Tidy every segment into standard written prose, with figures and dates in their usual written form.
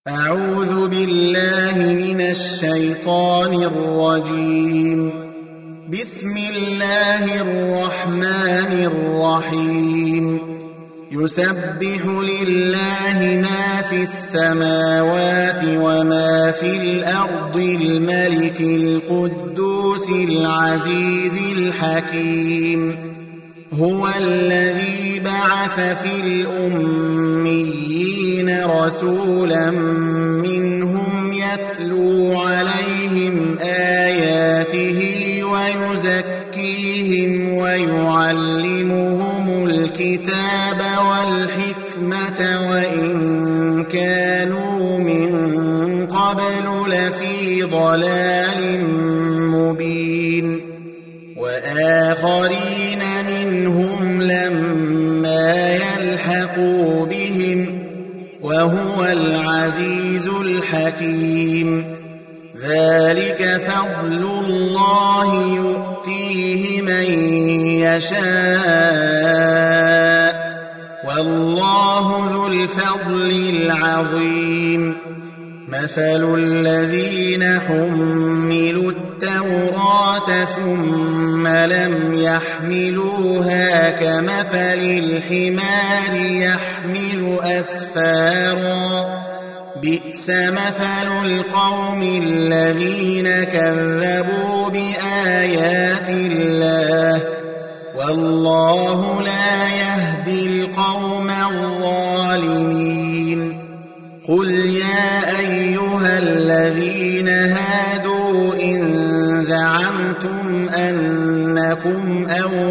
أعوذ بالله من الشيطان الرجيم. بسم الله الرحمن الرحيم. يسبح لله ما في السماوات وما في الأرض الملك القدوس العزيز الحكيم. هو الذي بعث في الأميين رسولا منهم يتلو عليهم آياته ويزكيهم ويعلمهم الكتاب والحكمة وإن كانوا من قبل لفي ضلال مبين. وآخرين منهم لما يلحقوا بهم وهو العزيز الحكيم. ذلك فضل الله يؤتيه من يشاء والله ذو الفضل العظيم. مثل الذين حملوا التوراة ثم لم يحملوها كمثل الحمار يحمل أسفارا بئس مثل القوم الذين كذبوا بآيات الله والله لا يهدي القوم الظالمين. قل يا أيها الذين هادوا إن زعمتم أنكم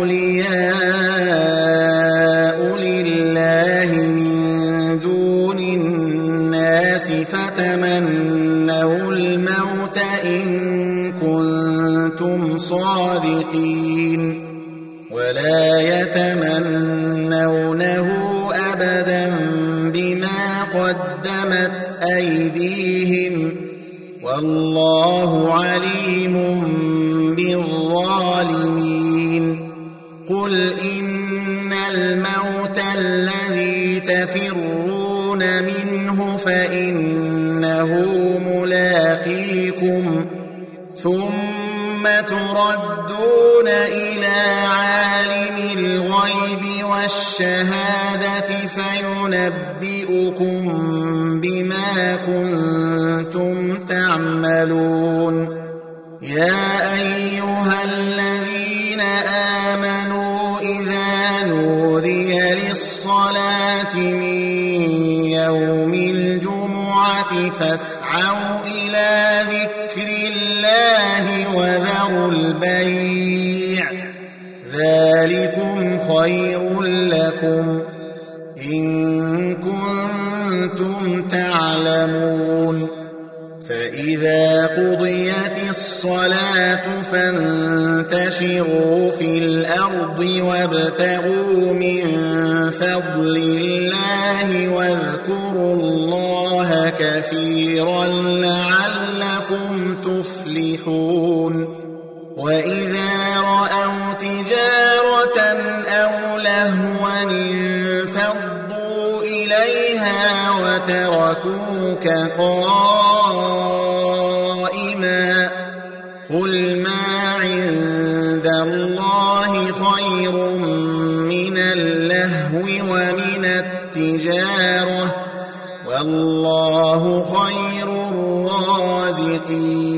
أولياء لله من دون الناس فتمنوا الموت إن كنتم صادقين ولا يتمنونه أبدا بما قدمت أيديهم والله عليم بالظالمين. قل إن الموت الذي تفرون منه فإنه ملاقيكم ثم تردون إلى عالم الغيب والشهادة فينبئكم بما كنتم تعملون. يا أيها الذين آمنوا إذا نودي للصلاة من يوم الجمعة فاسعوا إلى ذكر الله وذروا البيع ذلكم خير لكم إن كنتم تعلمون. فإذا قضيت الصلاة فانتشروا في الأرض وابتغوا من فضل الله واذكروا الله كثيرا لعلكم تفلحون. وإذا رأوا تجارة أو لهوا انفضوا إليها وتركوك قائما قل ما عند الله خير من اللهو ومن التجارة والله خير الرازقين.